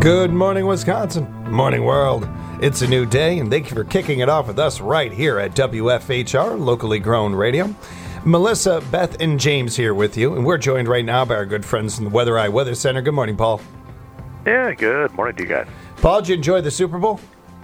Good morning, Wisconsin. Morning, world. It's a new day, and thank you for kicking it off with us right here at WFHR, locally grown radio. Melissa, Beth, and James here with you, and we're joined right now by our good friends from the Weather Eye Weather Center. Good morning, Paul. Yeah, good morning to you guys. Paul, did you enjoy the Super Bowl?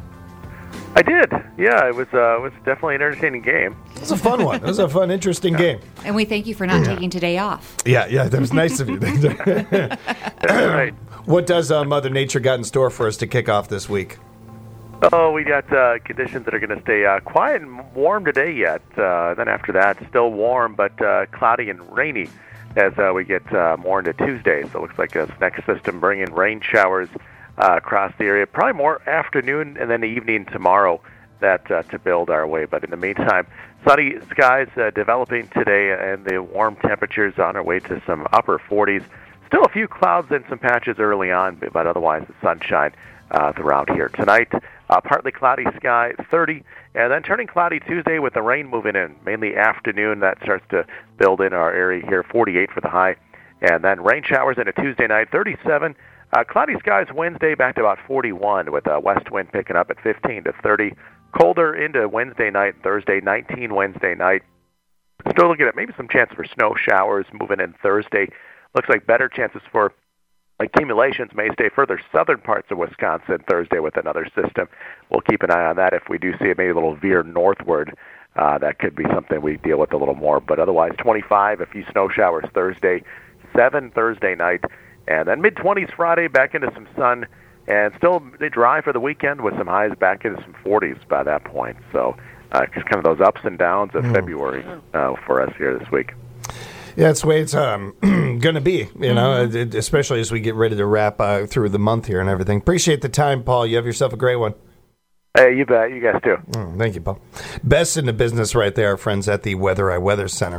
I did. Yeah, it was definitely an entertaining game. It was a fun one. It was a fun, interesting game. And we thank you for not taking today off. Yeah, that was nice of you. That's right. What does Mother Nature got in store for us to kick off this week? Oh, we got conditions that are going to stay quiet and warm today yet. Then after that, still warm, but cloudy and rainy as we get more into Tuesday. So it looks like this next system bringing rain showers across the area. Probably more afternoon and then evening tomorrow that to build our way. But in the meantime, sunny skies developing today, and the warm temperatures on our way to some upper 40s. Still a few clouds and some patches early on, but otherwise the sunshine throughout here. Tonight, partly cloudy sky, 30, and then turning cloudy Tuesday with the rain moving in, mainly afternoon. That starts to build in our area here, 48 for the high. And then rain showers into Tuesday night, 37. Cloudy skies Wednesday, back to about 41, with a west wind picking up at 15 to 30. Colder into Wednesday night, Thursday, 19 Wednesday night. Still looking at maybe some chance for snow showers moving in Thursday. Looks like better chances for accumulations may stay further southern parts of Wisconsin Thursday with another system. We'll keep an eye on that. If we do see maybe a little veer northward, that could be something we deal with a little more. But otherwise, 25, a few snow showers Thursday, 7 Thursday night, and then mid-20s Friday, back into some sun, and still dry for the weekend with some highs back into some 40s by that point. So just kind of those ups and downs of February for us here this week. Yeah, that's the way it's going to be, especially as we get ready to wrap through the month here and everything. Appreciate the time, Paul. You have yourself a great one. Hey, you bet. You guys too. Thank you, Paul. Best in the business right there, our friends at the Weather Eye Weather Center.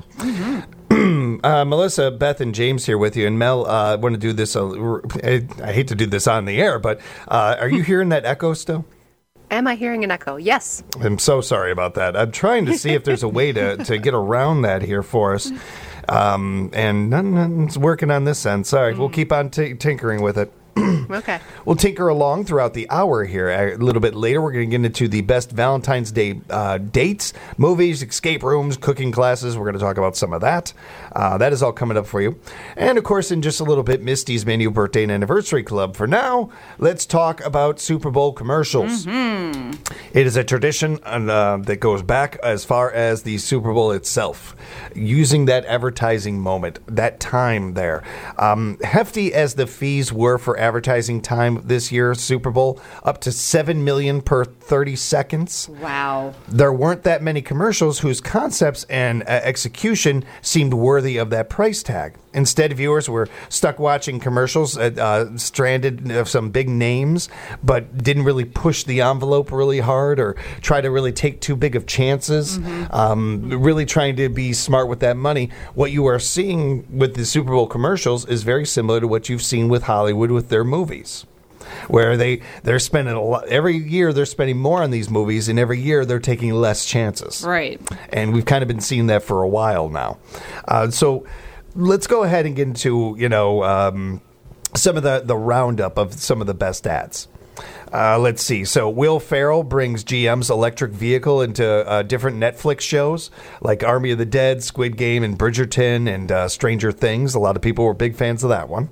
Melissa, Beth, and James here with you. And Mel, I want to do this. I hate to do this on the air, but are you hearing that echo still? Am I hearing an echo? Yes. I'm so sorry about that. I'm trying to see if there's a way to get around that here for us. And nothing's working on this end. Sorry, we'll keep on tinkering with it. Okay. We'll tinker along throughout the hour here. A little bit later, we're going to get into the best Valentine's Day dates, movies, escape rooms, cooking classes. We're going to talk about some of that. That is all coming up for you. And, of course, in just a little bit, Misty's Menu Birthday and Anniversary Club. For now, let's talk about Super Bowl commercials. It is a tradition that goes back as far as the Super Bowl itself, using that advertising moment, that time there. Hefty as the fees were for advertising time this year, Super Bowl, up to $7 million per 30 seconds. Wow. There weren't that many commercials whose concepts and execution seemed worthy of that price tag. Instead, viewers were stuck watching commercials, stranded of some big names, but didn't really push the envelope really hard or try to really take too big of chances, really trying to be smart with that money. What you are seeing with the Super Bowl commercials is very similar to what you've seen with Hollywood with their movies, where they're spending a lot. Every year they're spending more on these movies, and every year they're taking less chances. Right. And we've kind of been seeing that for a while now. So let's go ahead and get into, some of the roundup of some of the best ads. Let's see. So Will Ferrell brings GM's electric vehicle into different Netflix shows like Army of the Dead, Squid Game, and Bridgerton, and Stranger Things. A lot of people were big fans of that one.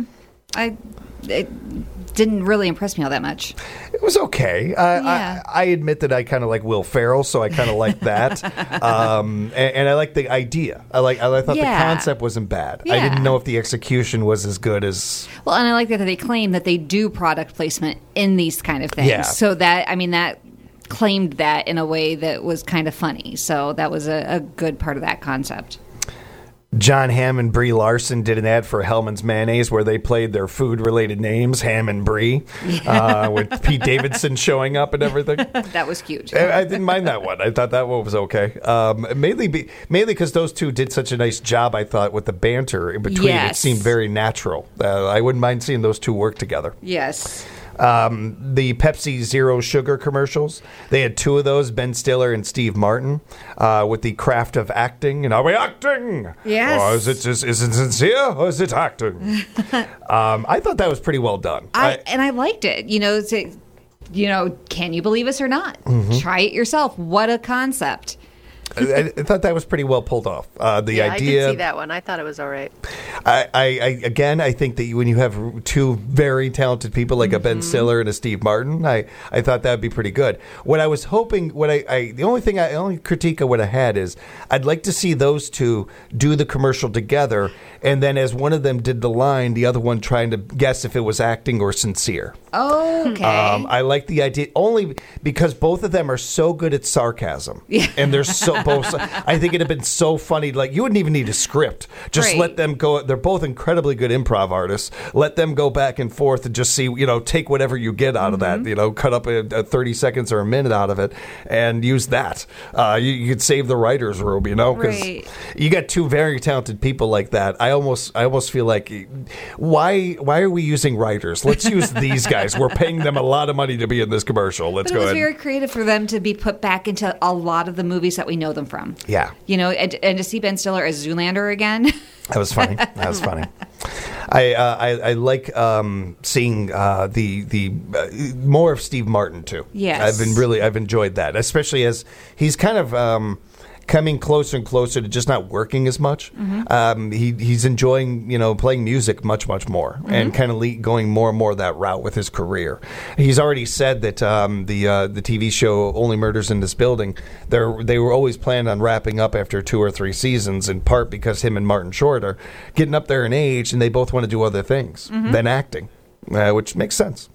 It didn't really impress me all that much. It was okay. Yeah. I admit that I kind of like Will Ferrell, so I kind of like that. And I like the idea. I thought the concept wasn't bad. Yeah. I didn't know if the execution was as good as... Well, and I like that they claim that they do product placement in these kind of things. Yeah. So that claimed that in a way that was kind of funny. So that was a good part of that concept. John Hamm and Brie Larson did an ad for Hellman's Mayonnaise where they played their food-related names, Ham and Brie, with Pete Davidson showing up and everything. That was cute. I didn't mind that one. I thought that one was okay. Mainly because those two did such a nice job, I thought, with the banter in between. Yes. It seemed very natural. I wouldn't mind seeing those two work together. Yes. The Pepsi Zero Sugar commercials. They had two of those, Ben Stiller and Steve Martin, with the craft of acting. And are we acting? Yes. Or is it sincere or is it acting? I thought that was pretty well done. And I liked it. Can you believe us or not? Mm-hmm. Try it yourself. What a concept. I thought that was pretty well pulled off. The Yeah, idea. I did see that one. I thought it was all right. I think that when you have two very talented people like a Ben Stiller and a Steve Martin, I thought that would be pretty good. What I was hoping, the only critique I would have had is I'd like to see those two do the commercial together, and then as one of them did the line, the other one trying to guess if it was acting or sincere. Okay. I like the idea only because both of them are so good at sarcasm, and they're so both. I think it'd have been so funny. Like you wouldn't even need a script; just Right. let them go. They're both incredibly good improv artists. Let them go back and forth and just see. Take whatever you get out of that. Cut up a 30 seconds or a minute out of it and use that. You could save the writers' room, because Right. you got two very talented people like that. I almost feel like why are we using writers? Let's use these guys. We're paying them a lot of money to be in this commercial. Let's But it go was ahead. very creative for them to be put back into a lot of the movies that we know them from. Yeah. And to see Ben Stiller as Zoolander again. That was funny. I like seeing the more of Steve Martin too. Yes. I've enjoyed that, especially as he's kind of coming closer and closer to just not working as much. He's enjoying playing music much more and kind of going more and more that route with his career. He's already said that the TV show Only Murders in This Building, they were always planning on wrapping up after 2 or 3 seasons, in part because him and Martin Short are getting up there in age and they both want to do other things than acting, which makes sense.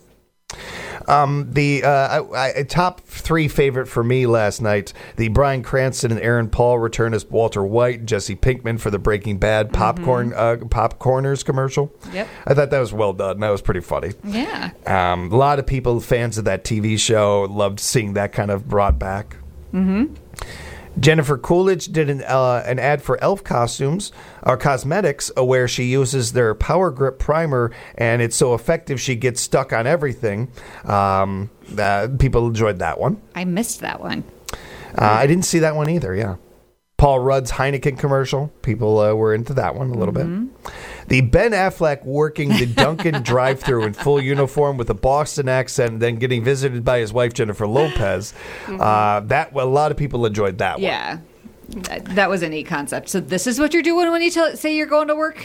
The top 3 favorite for me last night: the Bryan Cranston and Aaron Paul return as Walter White, Jesse Pinkman for the Breaking Bad Popcorners commercial. Yep. I thought that was well done. That was pretty funny. Yeah. A lot of people, fans of that TV show, loved seeing that kind of brought back. Jennifer Coolidge did an ad for Elf costumes or cosmetics where she uses their Power Grip primer, and it's so effective she gets stuck on everything. People enjoyed that one. I missed that one. I didn't see that one either, yeah. Paul Rudd's Heineken commercial. People were into that one a little bit. The Ben Affleck working the Dunkin' drive-thru in full uniform with a Boston accent and then getting visited by his wife, Jennifer Lopez. A lot of people enjoyed that one. Yeah. That was a neat concept. So this is what you're doing when you say you're going to work?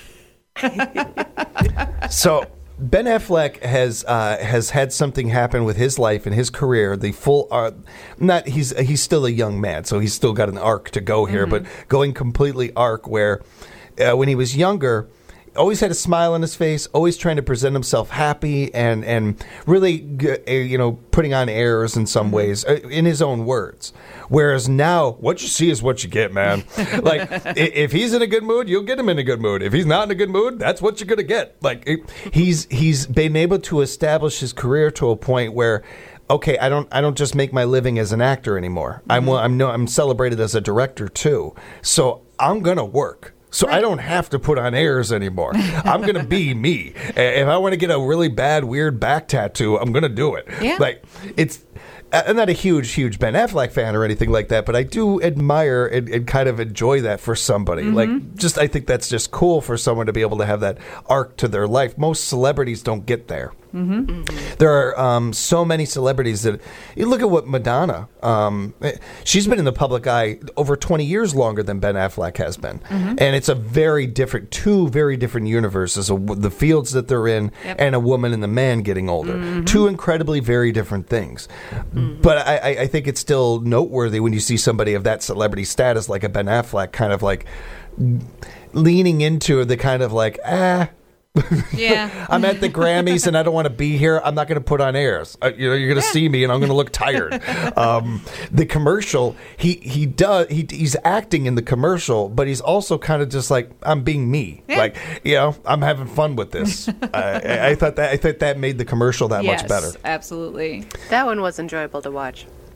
So Ben Affleck has had something happen with his life and his career. The full he's still a young man, so he's still got an arc to go here, but going completely arc where when he was younger, always had a smile on his face, always trying to present himself happy and really putting on airs in some ways, in his own words. Whereas now, what you see is what you get, man. Like, if he's in a good mood, you'll get him in a good mood. If he's not in a good mood, that's what you're going to get. Like, he's been able to establish his career to a point where, okay, I don't just make my living as an actor anymore. I'm celebrated as a director too. So I'm going to work. So I don't have to put on airs anymore. I'm going to be me. If I want to get a really bad, weird back tattoo, I'm going to do it. Yeah. I'm not a huge Ben Affleck fan or anything like that, but I do admire and kind of enjoy that for somebody. I think that's just cool for someone to be able to have that arc to their life. Most celebrities don't get there. There are so many celebrities that you look at what Madonna. She's been in the public eye over 20 years longer than Ben Affleck has been, and it's two very different universes of the fields that they're in, and a woman and the man getting older. Two incredibly very different things. But I think it's still noteworthy when you see somebody of that celebrity status, like a Ben Affleck, kind of like leaning into the kind of like Yeah. I'm at the Grammys and I don't want to be here. I'm not going to put on airs. You're going to see me and I'm going to look tired. The commercial, he's acting in the commercial, but he's also kind of just like, I'm being me. Yeah. Like, I'm having fun with this. I thought that made the commercial that much better. Absolutely. That one was enjoyable to watch.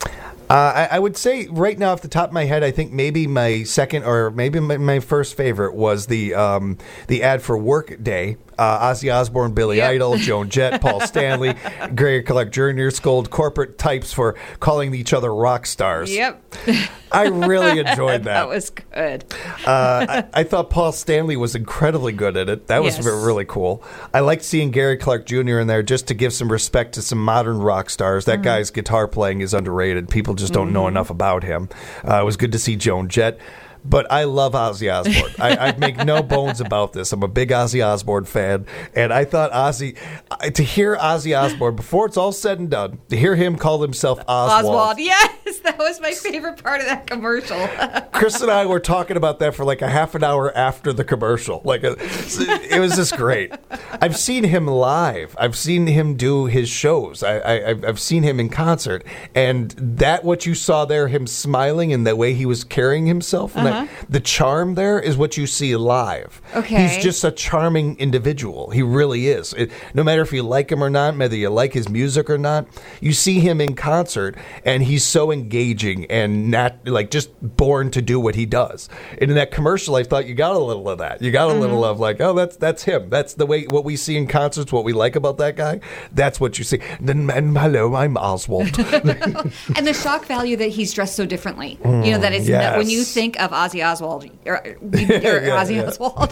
I would say right now, off the top of my head, I think maybe my second or maybe my first favorite was the ad for Workday. Ozzy Osbourne, Billy Idol, Joan Jett, Paul Stanley, Gary Clark Jr. scold corporate types for calling each other rock stars. Yep. I really enjoyed that. That was good. I thought Paul Stanley was incredibly good at it. That was Yes. really cool. I liked seeing Gary Clark Jr. in there just to give some respect to some modern rock stars. That guy's guitar playing is underrated. People just don't know enough about him. It was good to see Joan Jett. But I love Ozzy Osbourne. I make no bones about this. I'm a big Ozzy Osbourne fan. And I thought to hear Ozzy Osbourne, before it's all said and done, to hear him call himself Oswald. Yes, that was my favorite part of that commercial. Chris and I were talking about that for like a half an hour after the commercial. It was just great. I've seen him live. I've seen him do his shows. I've seen him in concert. And that what you saw there, him smiling and the way he was carrying himself, and the charm there is what you see live. Okay. He's just a charming individual. He really is. No matter if you like him or not, whether you like his music or not, you see him in concert and he's so engaging and not like just born to do what he does. And in that commercial, I thought you got a little of that. You got a little of like, oh, that's him. That's the way what we see in concerts, what we like about that guy. That's what you see. Then, hello, I'm Oswald. And the shock value that he's dressed so differently. You know, that it's yes. when you think of Ozzy Oswald, or Ozzy Oswald,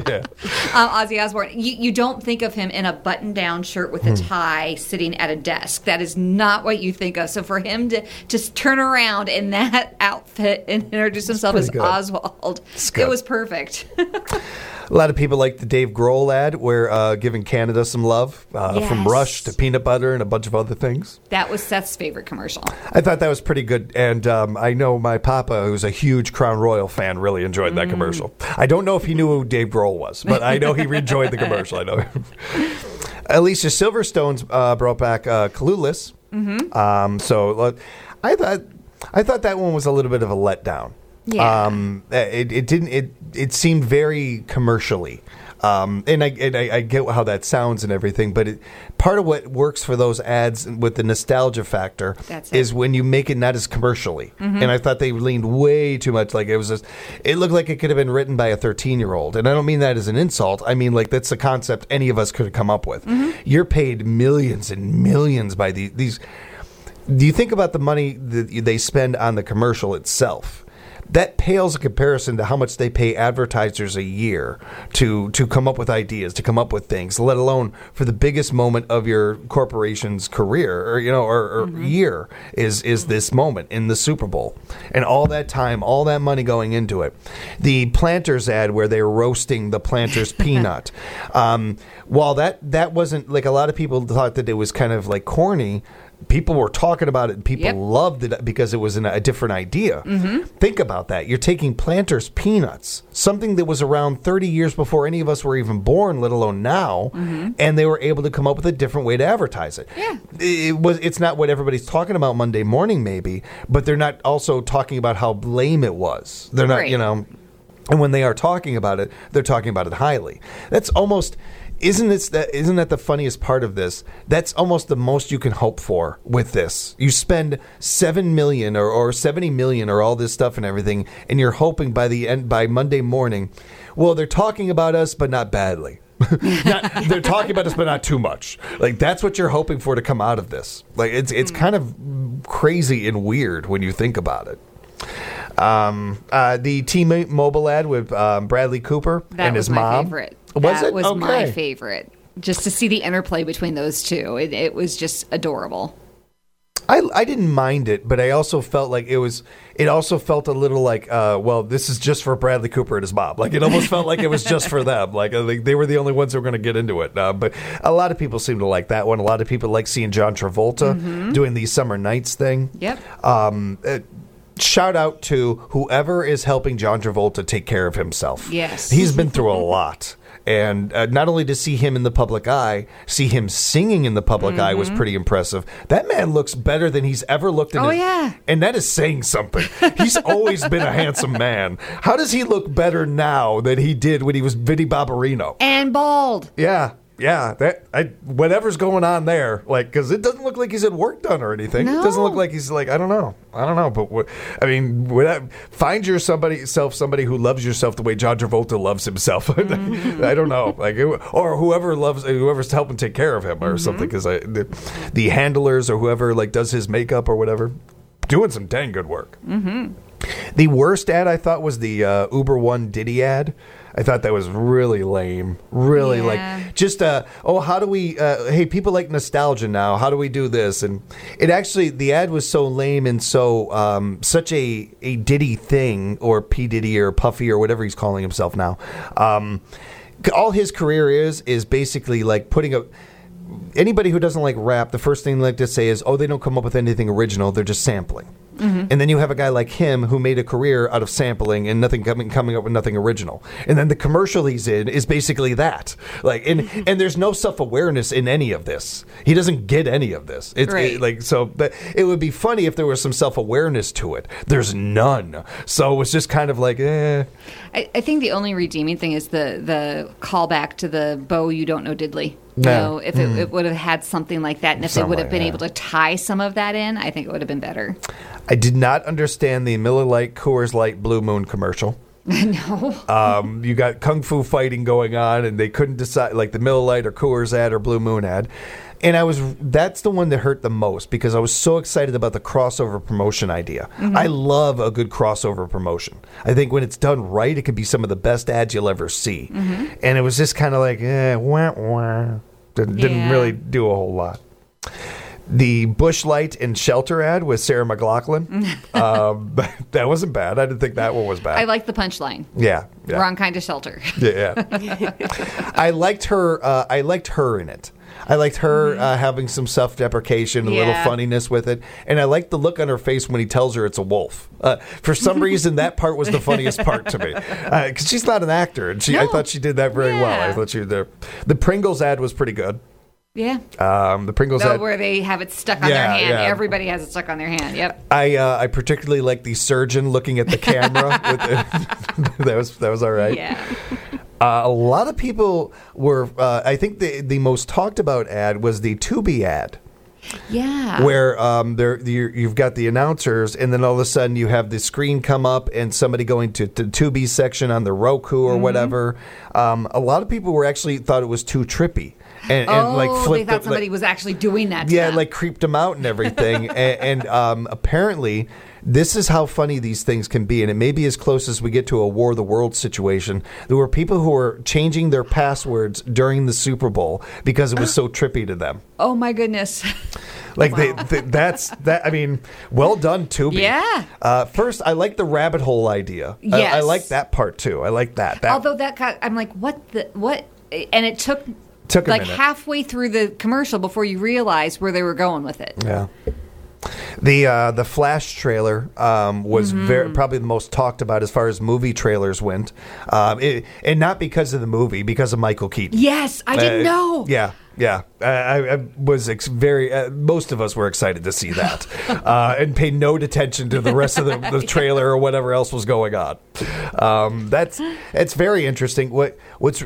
Ozzy Osbourne, you don't think of him in a button-down shirt with a tie sitting at a desk. That is not what you think of. So for him to just turn around in that outfit and introduce himself as good. Oswald, good. it was perfect. A lot of people like the Dave Grohl ad where giving Canada some love from Yes. Rush to peanut butter and a bunch of other things. That was Seth's favorite commercial. I thought that was pretty good. And I know my papa, who's a huge Crown Royal fan, really enjoyed that commercial. I don't know if he knew who Dave Grohl was, but I know he enjoyed the commercial. I know. Alicia Silverstone's brought back Clueless. So I thought that one was a little bit of a letdown. Yeah. It seemed very commercially. And I get how that sounds and everything, but part of what works for those ads with the nostalgia factor is when you make it not as commercially. And I thought they leaned way too much. Like it looked like it could have been written by a 13-year-old. And I don't mean that as an insult. I mean, like, that's the concept any of us could have come up with. You're paid millions and millions by these. Do you think about the money that they spend on the commercial itself? That pales in comparison to how much they pay advertisers a year to come up with ideas, to come up with things, let alone for the biggest moment of your corporation's career or year is this moment in the Super Bowl. And all that time, all that money going into it. The Planters ad where they're roasting the Planters peanut. While that wasn't, like, a lot of people thought that it was kind of like corny, people were talking about it and people loved it because it was a different idea. Think about that. You're taking Planters peanuts, something that was around 30 years before any of us were even born, let alone now, and they were able to come up with a different way to advertise it. Yeah. It's not what everybody's talking about Monday morning, maybe, but they're not also talking about how lame it was. They're not, Right. And when they are talking about it, they're talking about it highly. That's almost... Isn't that the funniest part of this? That's almost the most you can hope for with this. You spend $7 million or $70 million or all this stuff and everything, and you're hoping by Monday morning, well, they're talking about us, but not badly. They're talking about us, but not too much. Like, that's what you're hoping for to come out of this. Like, it's kind of crazy and weird when you think about it. The T-Mobile ad with Bradley Cooper and his mom. Favorite. Was that it? was Okay. my favorite. Just to see the interplay between those two, it was just adorable. I didn't mind it, but I also felt like it also felt a little like, well, this is just for Bradley Cooper and his mom. Like, it almost felt like it was just for them. Like, they were the only ones who were going to get into it. But a lot of people seem to like that one. A lot of people like seeing John Travolta doing the Summer Nights thing. Yep. Shout out to whoever is helping John Travolta take care of himself. Yes. He's been through a lot. And not only to see him in the public eye, see him singing in the public eye was pretty impressive. That man looks better than he's ever looked in yeah. And that is saying something. He's always been a handsome man. How does he look better now than he did when he was Vinnie Barbarino? And bald. Yeah. yeah, whatever's going on there, like, because it doesn't look like he's had work done or anything. No. It doesn't look like he's like, I don't know, but find yourself somebody who loves yourself the way John Travolta loves himself. I don't know, like, or whoever's helping take care of him or something, because the handlers or whoever like does his makeup or whatever, doing some dang good work. The worst ad I thought was the Uber One Diddy ad. I thought that was really lame. Really, like, just, how do we, hey, people like nostalgia now. How do we do this? And it actually, the ad was so lame and so, such a Diddy thing, or P. Diddy or Puffy or whatever he's calling himself now. All his career is basically like putting up, anybody who doesn't like rap, the first thing they like to say is, they don't come up with anything original. They're just sampling. And then you have a guy like him who made a career out of sampling and coming up with nothing original. And then the commercial he's in is basically that. Like, and there's no self-awareness in any of this. He doesn't get any of this. It would be funny if there was some self-awareness to it. There's none. So it was just kind of like, eh. I think the only redeeming thing is the callback to the Bo You Don't Know Diddley. If it would have had something like that, and if they would have been able to tie some of that in, I think it would have been better. I did not understand the Miller Lite, Coors Light, Blue Moon commercial. No. You got kung fu fighting going on, and they couldn't decide, like the Miller Lite or Coors ad or Blue Moon ad. And that's the one that hurt the most, because I was so excited about the crossover promotion idea. I love a good crossover promotion. I think when it's done right, it can be some of the best ads you'll ever see. And it was just kind of like, wah, wah. Didn't really do a whole lot. The Busch Light and Shelter ad with Sarah McLachlan. That wasn't bad. I didn't think that one was bad. I like the punchline. Yeah. Wrong kind of shelter. Yeah. I liked her. I liked her in it. I liked her having some self-deprecation, a little funniness with it. And I liked the look on her face when he tells her it's a wolf. For some reason, that part was the funniest part to me. Because she's not an actor. And I thought she did that very well. I thought the Pringles ad was pretty good. Yeah. The Pringles ad, where they have it stuck on their hand. Yeah. Everybody has it stuck on their hand. Yep. I particularly like the surgeon looking at the camera. That was all right. Yeah. A lot of people were. I think the most talked about ad was the Tubi ad. Yeah. Where you've got the announcers, and then all of a sudden you have the screen come up and somebody going to Tubi's section on the Roku or whatever. A lot of people thought it was too trippy. And like they thought somebody was actually doing that to them. Like creeped them out and everything. and apparently, this is how funny these things can be. And it may be as close as we get to a War of the Worlds situation. There were people who were changing their passwords during the Super Bowl because it was so trippy to them. Oh, my goodness. Like, that's that. I mean, well done, Tubi. Yeah. First, I like the rabbit hole idea. Yes. I like that part, too. I like that. Although I'm like, what? And it took like halfway through the commercial before you realized where they were going with it. Yeah. The Flash trailer was probably the most talked about as far as movie trailers went, and not because of the movie, because of Michael Keaton. Yes, I didn't know. Yeah. I was most of us were excited to see that, and pay no attention to the rest of the trailer or whatever else was going on. It's very interesting. What's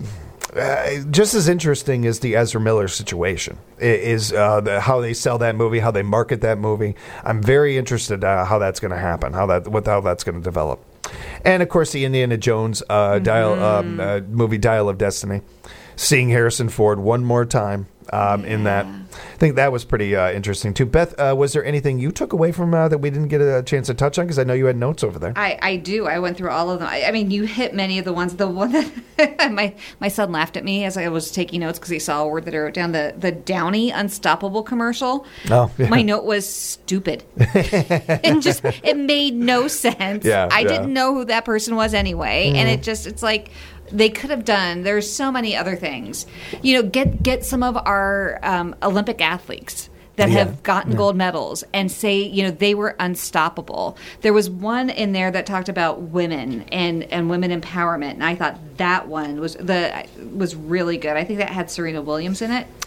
just as interesting as the Ezra Miller situation is how they sell that movie, how they market that movie. I'm very interested how that's going to happen, how that's going to develop. And of course, the Indiana Jones movie Dial of Destiny, seeing Harrison Ford one more time in that. I think that was pretty interesting too. Beth, was there anything you took away from that we didn't get a chance to touch on? Because I know you had notes over there. I do. I went through all of them. I mean, you hit many of the ones. The one that my son laughed at me as I was taking notes because he saw a word that I wrote down. The Downy Unstoppable commercial. Oh, yeah. My note was stupid. It made no sense. Yeah, I didn't know who that person was anyway, and it's like. They could have done. There's so many other things. Get some of our Olympic athletes that have gotten gold medals and say, they were unstoppable. There was one in there that talked about women and women empowerment, and I thought that one was really good. I think that had Serena Williams in it.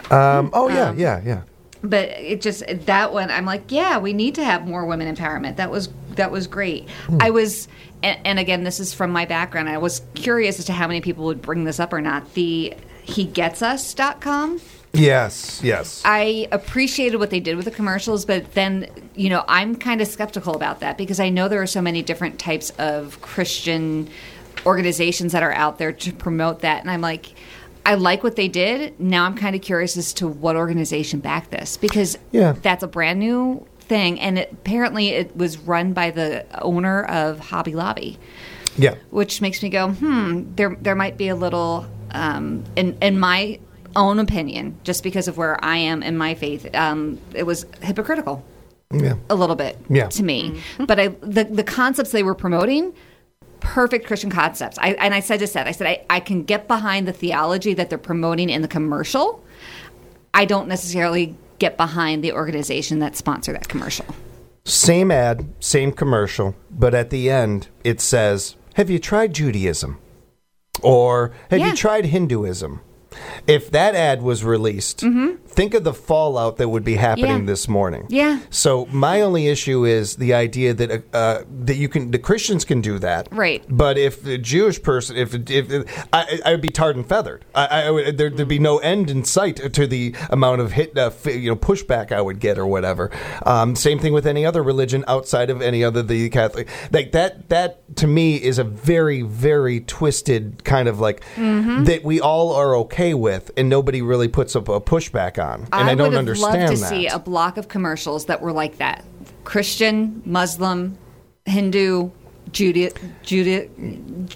Yeah. But it just that one, I'm like, yeah, we need to have more women empowerment. That was great. I was, and again, this is from my background. I was curious as to how many people would bring this up or not. The hegetsus.com. Yes. I appreciated what they did with the commercials, but then, I'm kind of skeptical about that because I know there are so many different types of Christian organizations that are out there to promote that. And I'm like, I like what they did. Now I'm kind of curious as to what organization backed this because that's a brand new thing. And apparently it was run by the owner of Hobby Lobby. Yeah. Which makes me go, there might be a little, in my own opinion, just because of where I am in my faith, it was hypocritical. Yeah. A little bit to me. Mm-hmm. But the concepts they were promoting, perfect Christian concepts. I said, I can get behind the theology that they're promoting in the commercial. I don't necessarily get behind the organization that sponsored that commercial. Same ad, same commercial, but at the end it says, have you tried Judaism? Or have you tried Hinduism? If that ad was released, think of the fallout that would be happening this morning. Yeah. So my only issue is the idea that the Christians can do that, right? But if the Jewish person, I would be tarred and feathered. There'd be no end in sight to the amount of pushback I would get or whatever. Same thing with any other religion outside of any other the Catholic. Like that to me is a very, very twisted kind of like that we all are okay with, and nobody really puts up a pushback on. And I don't understand that. I would have loved to see a block of commercials that were like that: Christian, Muslim, Hindu, Jewish, Judaism.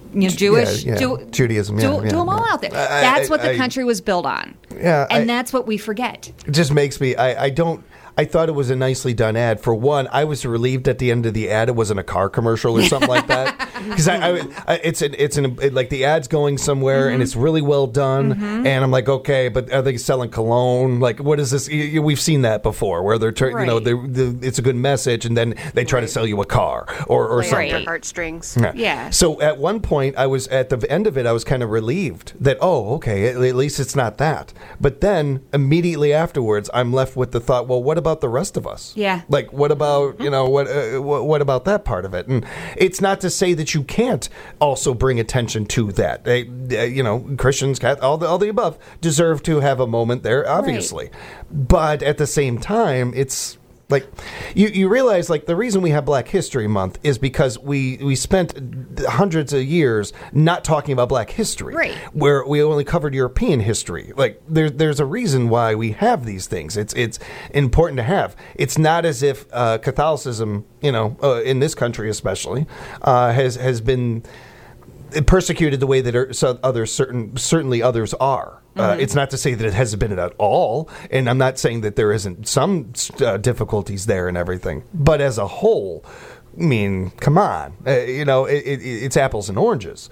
Do them all out there. That's what the country was built on. Yeah, and that's what we forget. It just makes me. I thought it was a nicely done ad. For one, I was relieved at the end of the ad it wasn't a car commercial or something like that, because it's like the ad's going somewhere and it's really well done, and I'm like, okay, but are they selling cologne? Like, what is this? We've seen that before, where they're it's a good message, and then they try to sell you a car or something. Your heartstrings. Yeah. So at one point, I was at the end of it, I was kind of relieved that at least it's not that. But then immediately afterwards, I'm left with the thought, well, what about the rest of us? Yeah. Like, what about, what about that part of it? And it's not to say that you can't also bring attention to that. Christians, all the above, deserve to have a moment there, obviously. Right. But at the same time, it's like, you realize, like, the reason we have Black History Month is because we spent hundreds of years not talking about Black history. Right. Where we only covered European history. Like, there's a reason why we have these things. It's important to have. It's not as if Catholicism, in this country especially, has been persecuted the way that certainly others are. It's not to say that it hasn't been at all, and I'm not saying that there isn't some difficulties there and everything. But as a whole, I mean, come on, it's apples and oranges,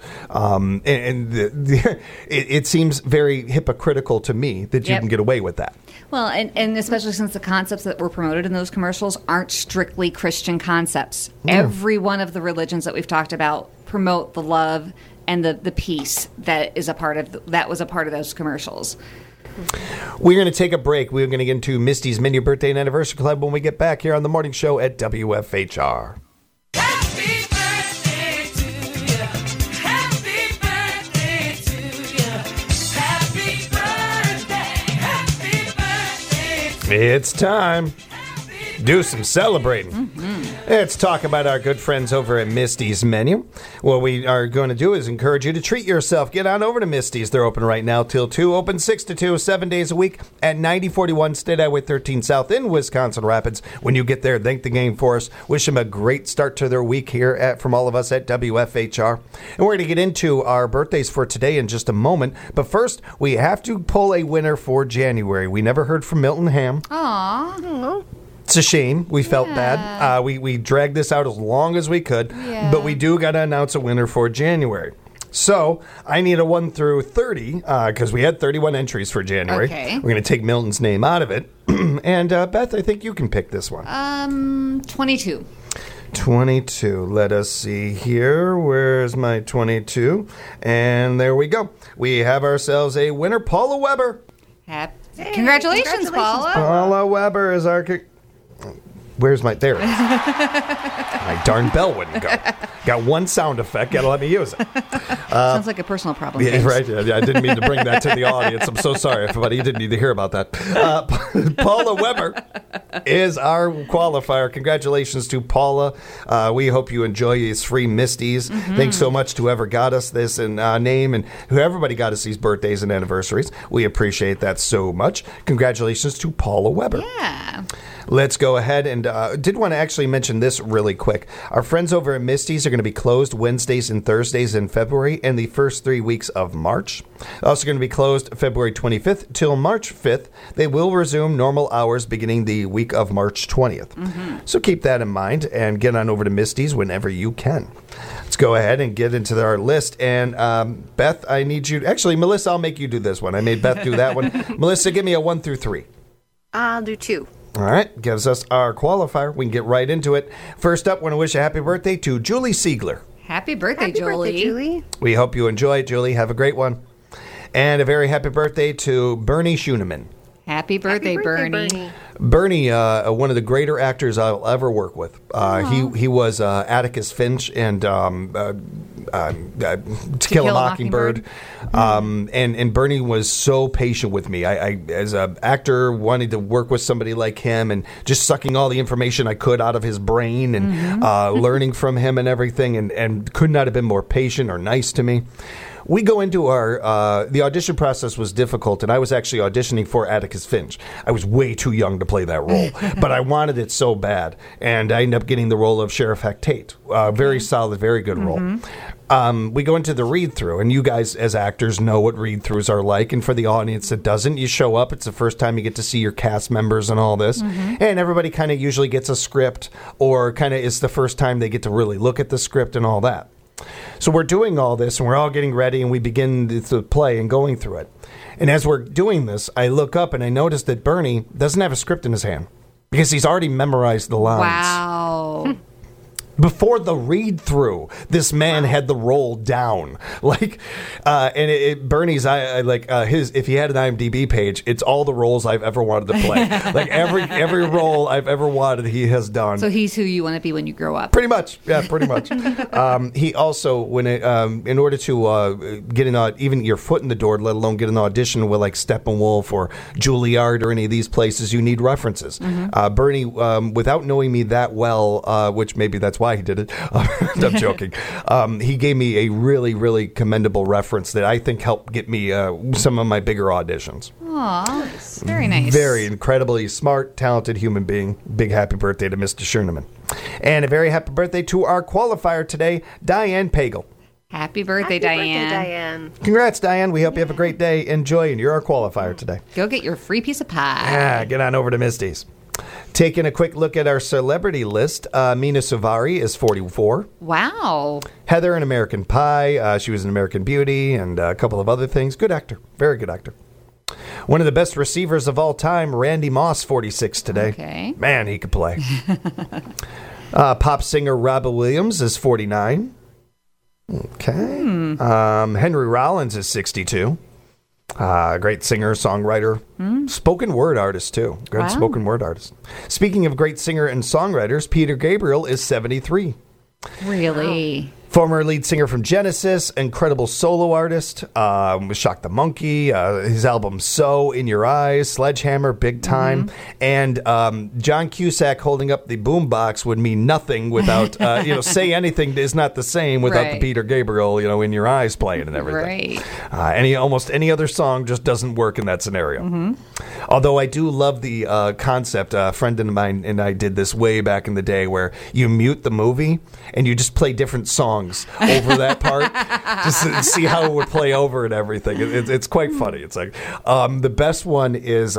it seems very hypocritical to me that you can get away with that. Well, and especially since the concepts that were promoted in those commercials aren't strictly Christian concepts. Every one of the religions that we've talked about promote the love and the peace that was a part of those commercials. We're going to take a break. We're going to get into Misty's Menu Birthday and Anniversary Club when we get back here on the morning show at WFHR. Happy birthday to you. Happy birthday to you. Happy birthday. It's time. Do some celebrating. Let's talk about our good friends over at Misty's Menu. What we are going to do is encourage you to treat yourself. Get on over to Misty's. They're open right now till 2. Open 6 to 2, 7 days a week at 9041 State Highway 13 South in Wisconsin Rapids. When you get there, thank the gang for us. Wish them a great start to their week here from all of us at WFHR. And we're going to get into our birthdays for today in just a moment. But first, we have to pull a winner for January. We never heard from Milton Ham. Aww. It's a shame. We felt bad. We dragged this out as long as we could, but we do got to announce a winner for January. So I need a 1 through 30 because we had 31 entries for January. Okay. We're going to take Milton's name out of it. And Beth, I think you can pick this one. 22. 22. Let us see here. Where's my 22? And there we go. We have ourselves a winner, Paula Weber. Congratulations, Paula. Paula Weber is our... Where's my... There it is. My darn bell wouldn't go. Got one sound effect. Got to let me use it. Sounds like a personal problem. Yeah, James. right. Yeah, I didn't mean to bring that to the audience. I'm so sorry, everybody. You didn't need to hear about that. Paula Weber is our qualifier. Congratulations to Paula. We hope you enjoy these free Misties. Thanks so much to whoever got us this name and who everybody got us these birthdays and anniversaries. We appreciate that so much. Congratulations to Paula Weber. Yeah. Let's go ahead and did want to actually mention this really quick. Our friends over at Misty's are going to be closed Wednesdays and Thursdays in February and the first 3 weeks of March. Also going to be closed February 25th till March 5th. They will resume normal hours beginning the week of March 20th. So keep that in mind and get on over to Misty's whenever you can. Let's go ahead and get into our list. And Beth, I need you... Actually, Melissa, I'll make you do this one. I made Beth do that one. Melissa, give me a 1 through 3. I'll do 2. All right, gives us our qualifier. We can get right into it. First up, want to wish a happy birthday to Julie Siegler. Happy birthday, Happy Jolie. birthday, Julie. We hope you enjoy it, Julie. Have a great one. And a very happy birthday to Bernie Schuneman. Happy birthday, Happy birthday, Bernie. Bernie, one of the greater actors I'll ever work with. He was Atticus Finch and To Kill a Mockingbird. And Bernie was so patient with me. I as an actor, wanted to work with somebody like him and just sucking all the information I could out of his brain and learning from him and everything, and could not have been more patient or nice to me. We go into the audition process was difficult, and I was actually auditioning for Atticus Finch. I was way too young to play that role, but I wanted it so bad, and I ended up getting the role of Sheriff Heck Tate. Very solid, very good role. We go into the read-through, and you guys as actors know what read-throughs are like, and for the audience that doesn't, you show up, it's the first time you get to see your cast members and all this, and everybody kind of usually gets a script, or kind of it's the first time they get to really look at the script and all that. So we're doing all this, and we're all getting ready, and we begin the play and going through it. And as we're doing this, I look up, and I notice that Bernie doesn't have a script in his hand because he's already memorized the lines. Wow. Before the read-through, this man had the role down. Bernie's, if he had an IMDb page, it's all the roles I've ever wanted to play. Like every role I've ever wanted, he has done. So he's who you want to be when you grow up. Pretty much, yeah, pretty much. He also, in order to get even your foot in the door, let alone get an audition with like Steppenwolf or Juilliard or any of these places, you need references. Bernie, without knowing me that well, which maybe that's why he did it. I'm joking. He gave me a really, really commendable reference that I think helped get me some of my bigger auditions. Aw, very nice. Very incredibly smart, talented human being. Big happy birthday to Mr. Schuneman. And a very happy birthday to our qualifier today, Diane Pagel. Happy birthday, Happy Diane. birthday, Diane. Congrats, Diane. We hope you have a great day. Enjoy, and you're our qualifier today. Go get your free piece of pie. Get on over to Misty's. Taking a quick look at our celebrity list, Mina Suvari is 44. Wow. Heather in American Pie. She was in American Beauty and a couple of other things. Good actor. Very good actor. One of the best receivers of all time, Randy Moss, 46 today. Okay. Man, he could play. Pop singer Robbie Williams is 49. Okay. Henry Rollins is 62. Great singer, songwriter, spoken word artist, too. Good Wow. spoken word artist. Speaking of great singer and songwriters, Peter Gabriel is 73. Really? Former lead singer from Genesis, incredible solo artist, Shock the Monkey, his album So, In Your Eyes, Sledgehammer, Big Time, and John Cusack holding up the boombox would mean nothing without, Say Anything is not the same without the Right. Peter Gabriel, In Your Eyes playing and everything. Right. Almost any other song just doesn't work in that scenario. Although I do love the concept. A friend of mine and I did this way back in the day where you mute the movie and you just play different songs over that part just to see how it would play over and everything. It's quite funny. It's like the best one is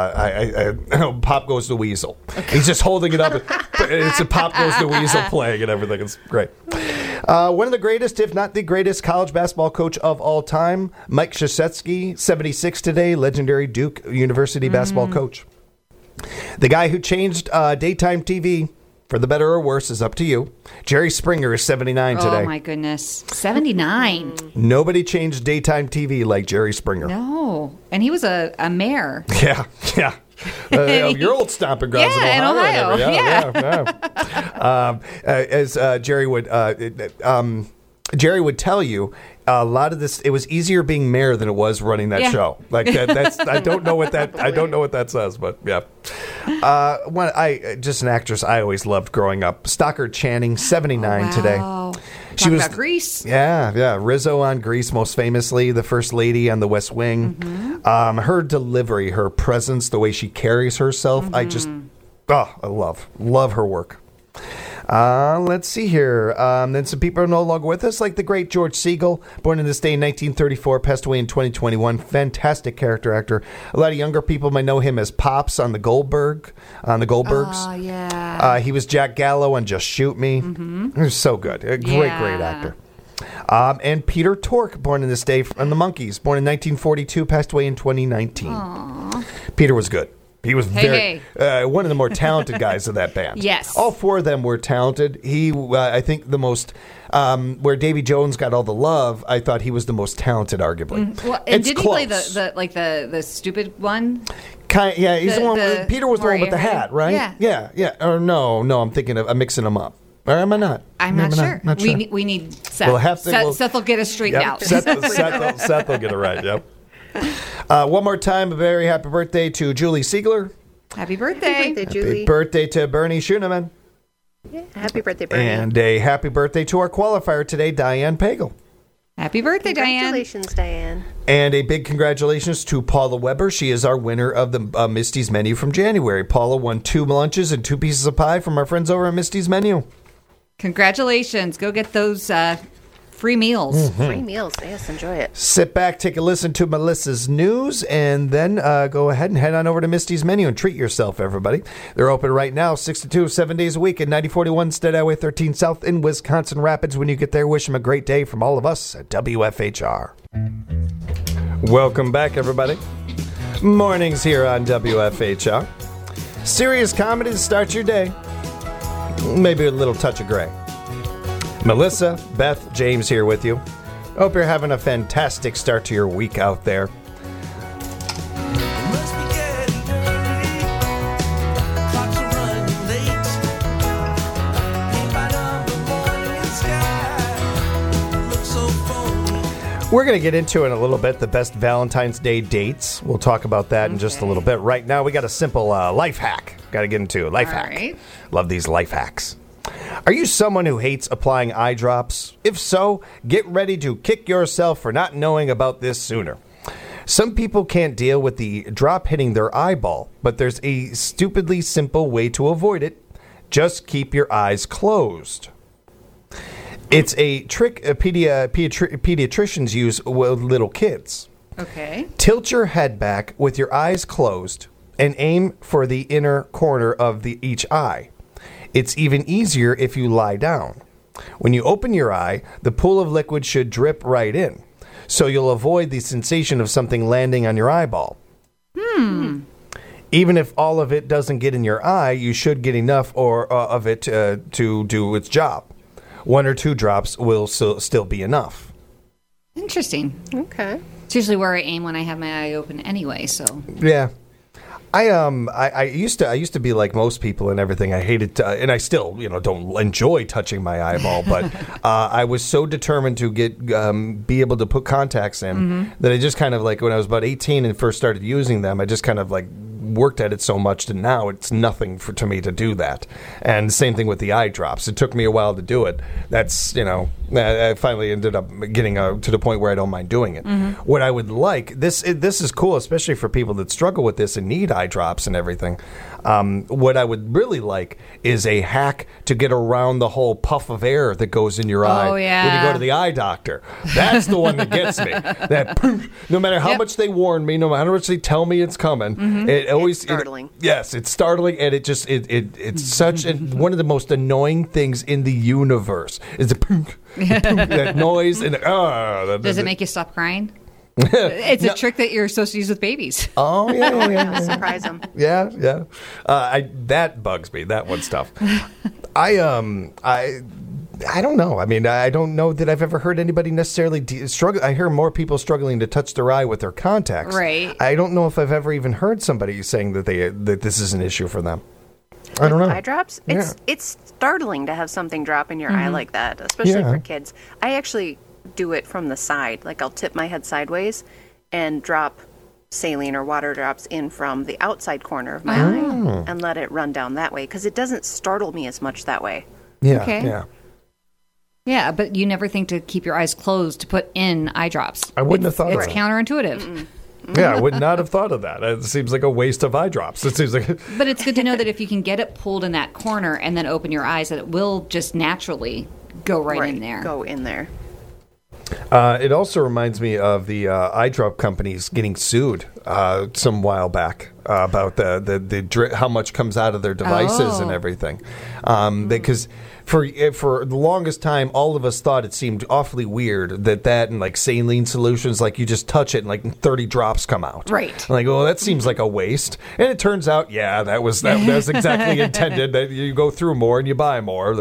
Pop Goes the Weasel. He's just holding it up. It's a Pop Goes the Weasel playing and everything. It's great. One of the greatest, if not the greatest, college basketball coach of all time, Mike Krzyzewski, 76 today, legendary Duke University basketball coach. The guy who changed daytime TV, for the better or worse, is up to you. Jerry Springer is 79 today. Oh, my goodness. 79. Nobody changed daytime TV like Jerry Springer. No. And he was a mayor. Yeah. Your old stomping grounds Yeah, in Ohio. in Ohio. Yeah. As Jerry would tell you, a lot of this, it was easier being mayor than it was running that Yeah. show. Like that's I don't know what that says, but yeah. Just an actress I always loved growing up. Stockard Channing, 79 today. She was about Grease. Yeah. Rizzo on Grease, most famously, the first lady on The West Wing. Mm-hmm. Her delivery, her presence, the way she carries herself, I love her work. Let's see here. Then some people are no longer with us, like the great George Siegel, born in this day in 1934, passed away in 2021. Fantastic character actor. A lot of younger people might know him as Pops on the Goldbergs. Oh, yeah. He was Jack Gallo on Just Shoot Me. He was so good. A great actor. And Peter Tork, born in this day on the Monkees, born in 1942, passed away in 2019. Aww. Peter was good. He was one of the more talented guys of that band. Yes. All four of them were talented. He, I think the most, where Davy Jones got all the love, I thought he was the most talented, arguably. Well, and did he play the stupid one? Yeah, he's the one. Peter was the one with the hat, right? Yeah. Or no, I'm thinking of, I'm mixing them up. Or am I not? I'm not sure. Not sure. We need Seth. Seth will get us straightened out. Seth will get it right, yep. One more time, a very happy birthday to Julie Siegler. Happy birthday. Julie. Happy birthday to Bernie Schuneman. Yeah, happy birthday, Bernie. And a happy birthday to our qualifier today, Diane Pagel. Happy birthday, Diane. Congratulations, Diane. And a big congratulations to Paula Weber. She is our winner of the Misty's Menu from January. Paula won 2 lunches and 2 pieces of pie from our friends over at Misty's Menu. Congratulations. Go get those free meals. Mm-hmm. Free meals. Yes, enjoy it. Sit back, take a listen to Melissa's news, and then go ahead and head on over to Misty's Menu and treat yourself, everybody. They're open right now, 6 to 2, 7 days a week at 9041 State Highway 13 South in Wisconsin Rapids. When you get there, wish them a great day from all of us at WFHR. Welcome back, everybody. Mornings here on WFHR. Serious comedy to start your day. Maybe a little touch of gray. Melissa, Beth, James here with you. Hope you're having a fantastic start to your week out there. Must be getting early. Clocks are running late. Ain't right on the morning sky. Looks so phony. We're going to get into in a little bit the best Valentine's Day dates. We'll talk about that in just a little bit. Right now, we got a simple life hack. Got to get into life hack. Right. Love these life hacks. Are you someone who hates applying eye drops? If so, get ready to kick yourself for not knowing about this sooner. Some people can't deal with the drop hitting their eyeball, but there's a stupidly simple way to avoid it. Just keep your eyes closed. It's a trick pediatricians use with little kids. Okay. Tilt your head back with your eyes closed and aim for the inner corner of each eye. It's even easier if you lie down. When you open your eye, the pool of liquid should drip right in, so you'll avoid the sensation of something landing on your eyeball. Even if all of it doesn't get in your eye, you should get enough of it to do its job. 1 or 2 drops will still be enough. Interesting. Okay. It's usually where I aim when I have my eye open anyway, so. Yeah. I used to be like most people and everything. I hated and I still don't enjoy touching my eyeball, but I was so determined to be able to put contacts in that I just kind of like when I was about 18 and first started using them, I just kind of like worked at it so much that now it's nothing to me to do that. And same thing with the eye drops. It took me a while to do it. That's I finally ended up getting to the point where I don't mind doing it. What I would like, this is cool, especially for people that struggle with this and need eye drops and everything. What I would really like is a hack to get around the whole puff of air that goes in your eye when you go to the eye doctor. That's the one that gets me. That poof, no matter how much they warn me, no matter how much they tell me it's coming, it always It's startling. Yes, it's startling, and it's such one of the most annoying things in the universe. Is the poof, that noise and Does it make you stop crying? It's a trick that you're supposed to use with babies. Oh yeah. Surprise them. Yeah. That bugs me. That one stuff. I I don't know. I mean, I don't know that I've ever heard anybody necessarily struggle. I hear more people struggling to touch their eye with their contacts. Right. I don't know if I've ever even heard somebody saying that that this is an issue for them. I don't know. Eye drops? Yeah. It's startling to have something drop in your eye like that, especially Yeah. for kids. I actually do it from the side. Like I'll tip my head sideways and drop saline or water drops in from the outside corner of my eye and let it run down that way because it doesn't startle me as much that way. Yeah. Okay. Yeah. Yeah, but you never think to keep your eyes closed to put in eye drops. I wouldn't have thought of It's that. counterintuitive. Yeah, I would not have thought of that. It seems like a waste of eye drops. It seems like. But it's good to know that if you can get it pulled in that corner and then open your eyes, that it will just naturally go right in there. Go in there. It also reminds me of the eye drop companies getting sued some while back about the how much comes out of their devices and everything. Because for the longest time, all of us thought it seemed awfully weird that and like saline solutions, like you just touch it and like 30 drops come out. Right. Like, oh, that seems like a waste. And it turns out, yeah, that's exactly intended. That you go through more and you buy more.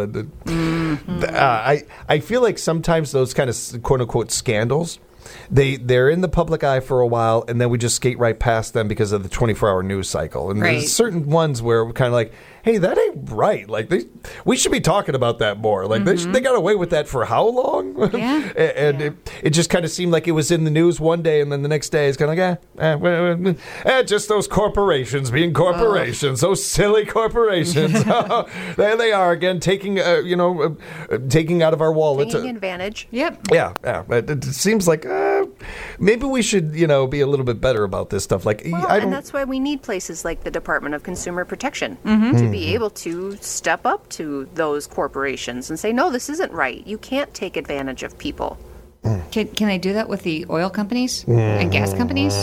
I feel like sometimes those kind of quote unquote scandals, they're in the public eye for a while, and then we just skate right past them because of the 24-hour news cycle. And Right. there's certain ones where we're kind of like, hey, that ain't right. Like we should be talking about that more. Like they got away with that for how long? Yeah. and it just kind of seemed like it was in the news one day, and then the next day it's kind of like, just those corporations being corporations, those silly corporations. Oh, there they are again, taking taking out of our wallets. Taking advantage. Yep. Yeah. It seems like maybe we should, be a little bit better about this stuff. Like, Well, I don't. and that's why we need places like the Department of Consumer Protection Mm-hmm. to be able to step up to those corporations and say, no, this isn't right. You can't take advantage of people. Can I do that with the oil companies and gas companies?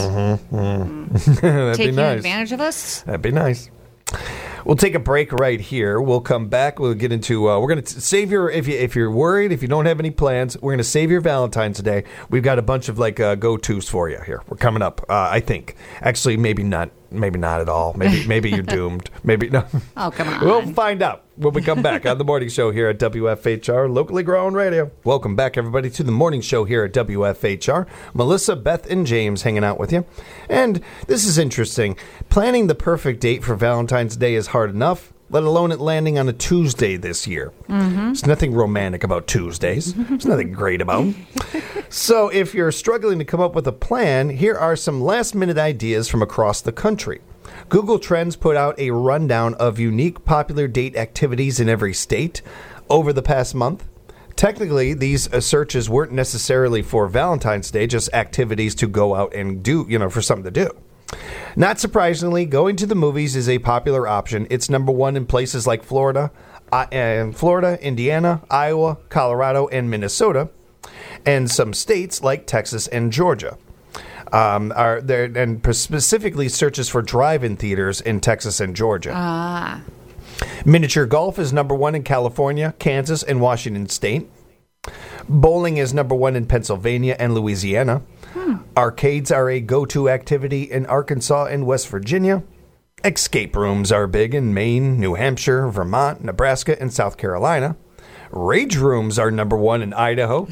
That'd Taking be nice. advantage of us? That'd be nice. We'll take a break right here. We'll come back. We'll get into. We're going to save your. If you're worried, if you don't have any plans, we're going to save your Valentine's Day. We've got a bunch of go-tos for you here. We're coming up. I think. Actually, maybe not. Maybe not at all. Maybe you're doomed. Maybe no. Oh, come on. We'll find out when we come back on the morning show here at WFHR, locally grown radio. Welcome back, everybody, to the morning show here at WFHR. Melissa, Beth, and James hanging out with you. And this is interesting. Planning the perfect date for Valentine's Day is hard enough, let alone it landing on a Tuesday this year. There's nothing romantic about Tuesdays. There's nothing great about them. So if you're struggling to come up with a plan, here are some last-minute ideas from across the country. Google Trends put out a rundown of unique popular date activities in every state over the past month. Technically, these searches weren't necessarily for Valentine's Day, just activities to go out and do, for something to do. Not surprisingly, going to the movies is a popular option. It's number one in places like Florida, Indiana, Iowa, Colorado, and Minnesota, and some states like Texas and Georgia. Are there, and specifically searches for drive-in theaters in Texas and Georgia. Miniature golf is number one in California, Kansas, and Washington State. Bowling is number one in Pennsylvania and Louisiana. Arcades are a go-to activity in Arkansas and West Virginia. Escape rooms are big in Maine, New Hampshire, Vermont, Nebraska, and South Carolina. Rage rooms are number one in Idaho,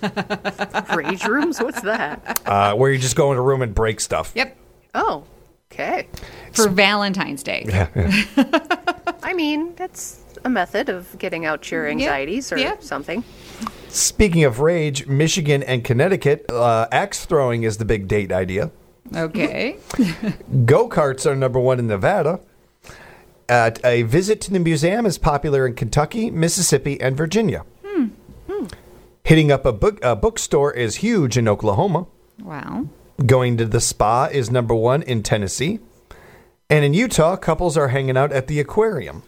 Rage rooms? What's that? where you just go in a room and break stuff. Yep. Oh, okay. For Valentine's Day. I mean, that's a method of getting out your anxieties or something. Speaking of rage, Michigan and Connecticut, axe throwing is the big date idea. Okay. Go-karts are number one in Nevada. A visit to the museum is popular in Kentucky, Mississippi, and Virginia. Hitting up a bookstore is huge in Oklahoma. Wow. Going to the spa is number one in Tennessee. And in Utah, couples are hanging out at the aquarium.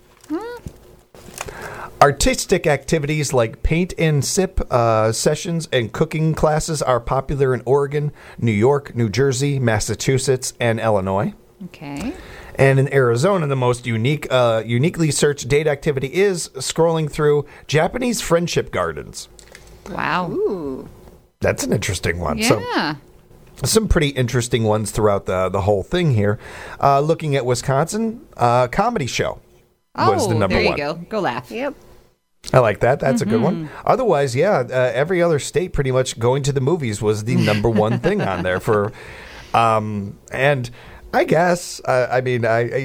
Artistic activities like paint and sip sessions and cooking classes are popular in Oregon, New York, New Jersey, Massachusetts, and Illinois. Okay. And in Arizona, the most uniquely searched date activity is scrolling through Japanese friendship gardens. Wow. Ooh. That's an interesting one. Yeah. So, some pretty interesting ones throughout the whole thing here. Looking at Wisconsin, comedy show was the number there you one. go. Go laugh. Yep. I like that. That's a good one. Otherwise, yeah, every other state pretty much going to the movies was the number one thing on there for, and I guess maybe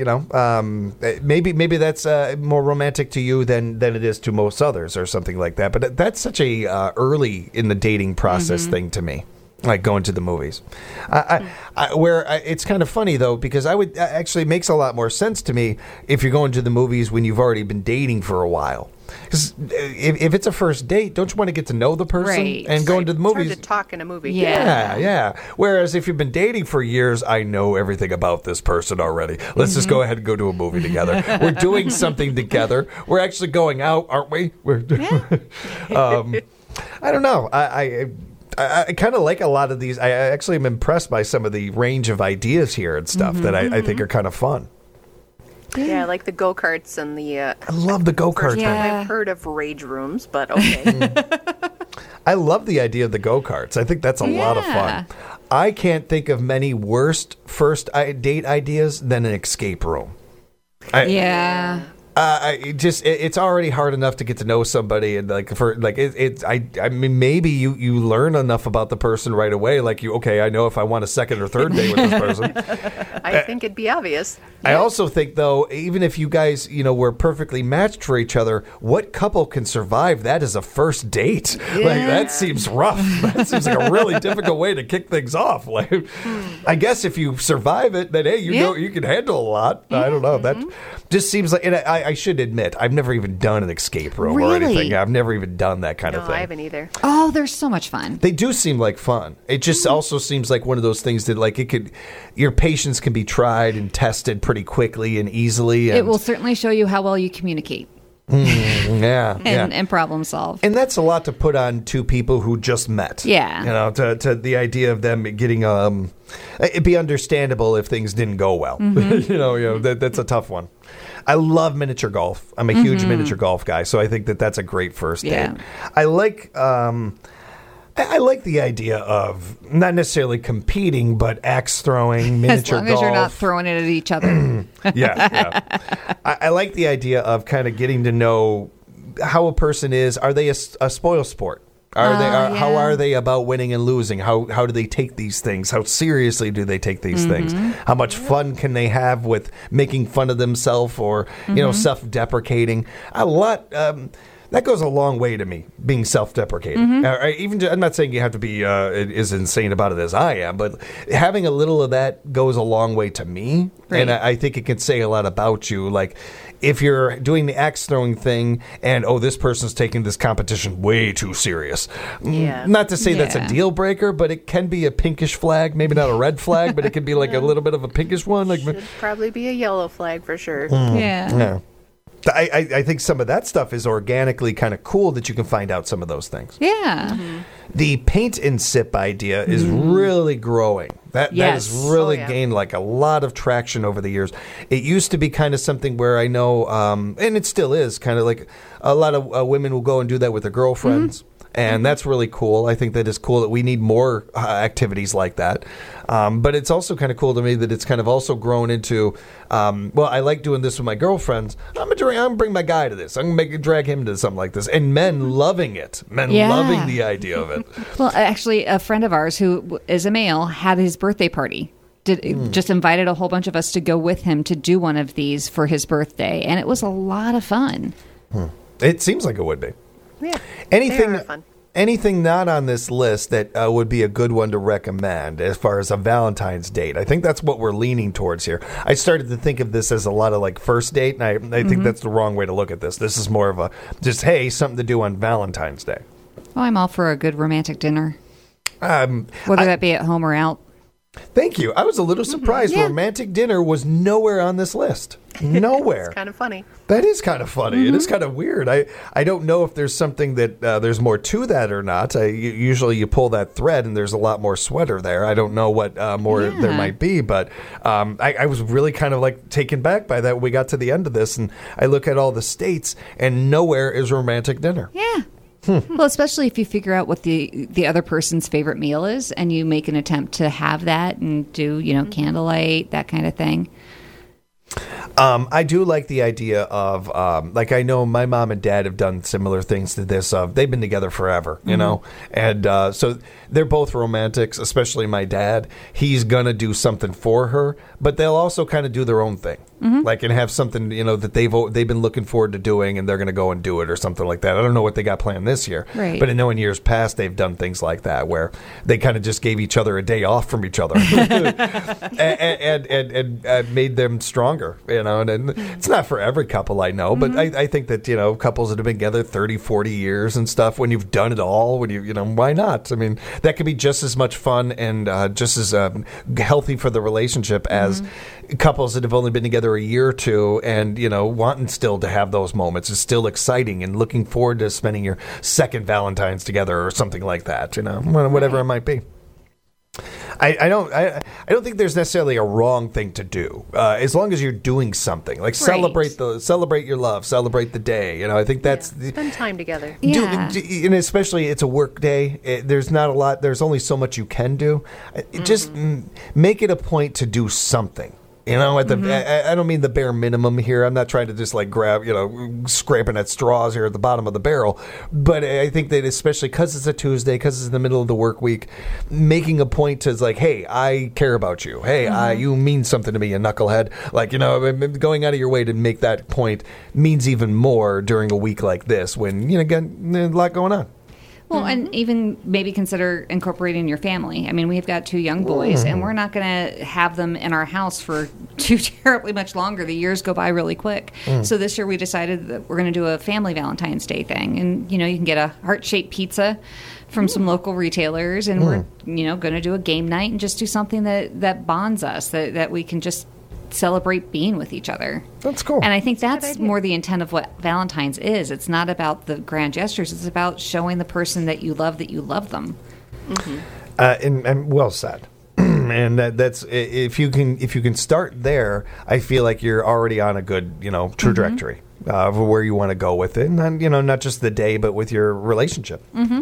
that's more romantic to you than it is to most others or something like that. But that's such a early in the dating process thing to me. Like going to the movies, it's kind of funny though, because actually it makes a lot more sense to me if you're going to the movies when you've already been dating for a while. Because if it's a first date, don't you want to get to know the person? Right. And going to the movies? It's hard to talk in a movie. Yeah. Whereas if you've been dating for years, I know everything about this person already. Let's just go ahead and go to a movie together. We're doing something together. We're actually going out, aren't we? I don't know. I kind of like a lot of these. I actually am impressed by some of the range of ideas here and stuff that I think are kind of fun. Yeah, like the go-karts and the... I love the go-karts. First time I've heard of rage rooms, but okay. I love the idea of the go-karts. I think that's a lot of fun. I can't think of many worst first date ideas than an escape room. It's already hard enough to get to know somebody, and I mean, maybe you learn enough about the person right away. Like I know if I want a second or third date with this person. I think it'd be obvious. I also think though, even if you guys, were perfectly matched for each other, what couple can survive that as a first date? Like that seems rough. That seems like a really difficult way to kick things off. Like, I guess if you survive it, then hey, you can handle a lot. I don't know. That just seems like, and I should admit, I've never even done an escape room or anything. I've never even done that kind of thing. No, I haven't either. Oh, they're so much fun. They do seem like fun. It just also seems like one of those things that your patience can be tried and tested pretty quickly and easily. And it will certainly show you how well you communicate. And problem solve. And that's a lot to put on two people who just met. Yeah. To the idea of them getting it'd be understandable if things didn't go well. That's a tough one. I love miniature golf. I'm a huge miniature golf guy, so I think that's a great first date. I like the idea of not necessarily competing, but axe throwing, miniature golf. As long as you're not throwing it at each other. I like the idea of kind of getting to know how a person is. Are they a spoil sport? How are they about winning and losing? How do they take these things? How seriously do they take these things? How much fun can they have with making fun of themselves or self-deprecating? A lot. That goes a long way to me, being self-deprecating. I'm not saying you have to be as insane about it as I am, but having a little of that goes a long way to me. Right. And I think it can say a lot about you. Like, if you're doing the axe throwing thing and, this person's taking this competition way too serious. Not to say that's a deal breaker, but it can be a pinkish flag. Maybe not a red flag, but it can be like a little bit of a pinkish one. Should probably be a yellow flag for sure. Yeah. I think some of that stuff is organically kind of cool that you can find out some of those things. Yeah. The paint and sip idea is really growing. That has really gained like a lot of traction over the years. It used to be kind of something where I know, and it still is, kind of like a lot of women will go and do that with their girlfriends. And that's really cool. I think that is cool that we need more activities like that. But it's also kind of cool to me that it's kind of also grown into, I like doing this with my girlfriends. I'm going to bring my guy to this. I'm going to drag him to something like this. And men loving it. Men loving the idea of it. Well, actually, a friend of ours who is a male had his birthday party. Just invited a whole bunch of us to go with him to do one of these for his birthday. And it was a lot of fun. It seems like it would be. Yeah. Anything not on this list that would be a good one to recommend as far as a Valentine's date? I think that's what we're leaning towards here. I started to think of this as a lot of like first date, and I think that's the wrong way to look at this. This is more of a just, hey, something to do on Valentine's Day. Oh, I'm all for a good romantic dinner. Whether that be at home or out. Thank you. I was a little surprised. Romantic dinner was nowhere on this list. Nowhere. It's kind of funny. That is kind of funny. It is kind of weird. I don't know if there's something that there's more to that or not. Usually you pull that thread and there's a lot more sweater there. I don't know what more there might be, but I was really kind of like taken back by that when we got to the end of this, and I look at all the states and nowhere is romantic dinner. Yeah. Well, especially if you figure out what the other person's favorite meal is and you make an attempt to have that and do, candlelight, that kind of thing. I do like the idea of, like, I know my mom and dad have done similar things to this. They've been together forever, you know, and so they're both romantics, especially my dad. He's gonna do something for her, but they'll also kind of do their own thing, like, and have something, you know, that they've been looking forward to doing, and they're gonna go and do it or something like that. I don't know what they got planned this year, Right. but I know in years past they've done things like that where they kind of just gave each other a day off from each other and made them stronger, you know. And it's not for every couple I know, but I think that, you know, couples that have been together 30, 40 years and stuff, when you've done it all, when you know, why not? I mean, that could be just as much fun and just as healthy for the relationship as couples that have only been together a year or two and, you know, wanting still to have those moments. It's still exciting and looking forward to spending your second Valentine's together or something like that, you know, whatever it might be. I don't think there's necessarily a wrong thing to do, as long as you're doing something, like celebrate your love, celebrate the day. You know, I think that's Spend time together. Yeah. and especially it's a work day. There's not a lot. There's only so much you can do. Just make it a point to do something. You know, at the I don't mean the bare minimum here. I'm not trying to just like grab, you know, scraping at straws here at the bottom of the barrel. But I think that especially because it's a Tuesday, because it's in the middle of the work week, making a point to like, hey, I care about you. Hey, you mean something to me, you knucklehead. Like, you know, going out of your way to make that point means even more during a week like this when, you know, again, there's a lot going on. Well, and even maybe consider incorporating your family. I mean, we've got 2 young boys, and we're not going to have them in our house for too terribly much longer. The years go by really quick. So this year we decided that we're going to do a family Valentine's Day thing. And, you know, you can get a heart-shaped pizza from some local retailers, and we're, you know, going to do a game night and just do something that bonds us, that we can just celebrate being with each other. That's cool. And I think that's more the intent of what Valentine's is. It's not about the grand gestures. It's about showing the person that you love them. And well said. And that's if you can start there, I feel like you're already on a good, you know, trajectory of where you want to go with it, and then, you know, not just the day, but with your relationship.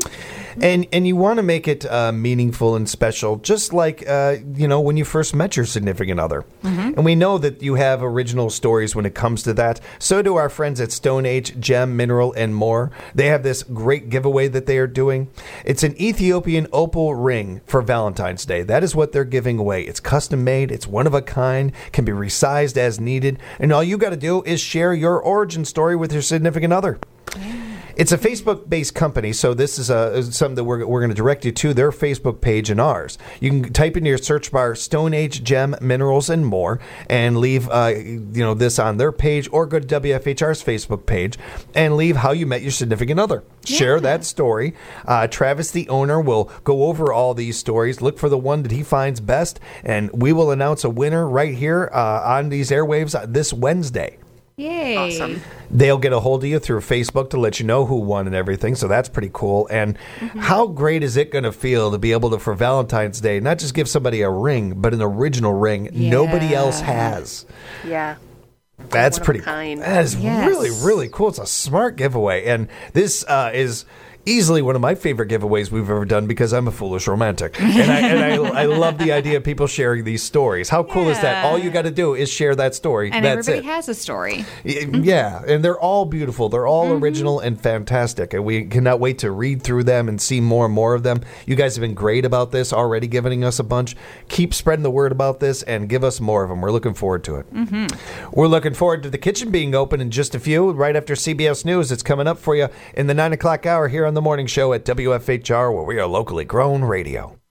And you want to make it meaningful and special, just like you know, when you first met your significant other. And we know that you have original stories when it comes to that. So do our friends at Stone Age Gem, Mineral, and More. They have this great giveaway that they are doing. It's an Ethiopian opal ring for Valentine's Day. That is what they're giving away. It's custom made. It's one of a kind. Can be resized as needed. And all you got to do is share your origin story with your significant other. It's a Facebook-based company, so this is something that we're going to direct you to their Facebook page and ours. You can type into your search bar Stone Age Gem, Minerals, and More, and leave you know, this on their page, or go to WFHR's Facebook page and leave how you met your significant other. Share that story. Travis, the owner, will go over all these stories, look for the one that he finds best, and we will announce a winner right here on these airwaves this Wednesday. Yay. Awesome. They'll get a hold of you through Facebook to let you know who won and everything, so that's pretty cool. And how great is it going to feel to be able to, for Valentine's Day, not just give somebody a ring, but an original ring nobody else has? Yeah. That's One of a pretty kind. That is Yes. really, really cool. It's a smart giveaway. And this is easily one of my favorite giveaways we've ever done because I'm a foolish romantic. And I love the idea of people sharing these stories. How cool is that? All you got to do is share that story. And That's everybody it. has a story. Yeah, and they're all beautiful. They're all original and fantastic. And we cannot wait to read through them and see more and more of them. You guys have been great about this, already giving us a bunch. Keep spreading the word about this and give us more of them. We're looking forward to it. We're looking forward to the kitchen being open in just a few. Right after CBS News, it's coming up for you in the 9 o'clock hour here on the morning show at WFHR, where we are locally grown radio.